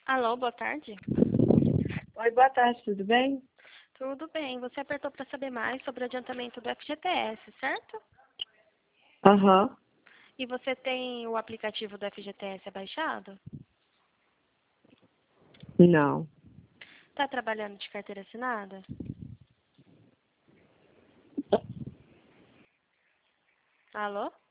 Alô, boa tarde. Oi, boa tarde, tudo bem? Tudo bem. Você apertou para saber mais sobre o adiantamento do FGTS, certo? Aham. E você tem o aplicativo do FGTS baixado? Não. Está trabalhando de carteira assinada? Alô?